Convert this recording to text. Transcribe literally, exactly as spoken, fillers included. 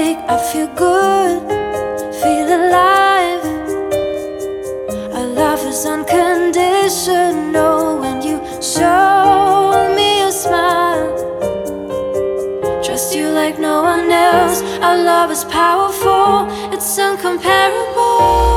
make I feel good, feel alive. Our love is unconditional. When you show me a smile, trust you like no one else. Our love is powerful, it's incomparable.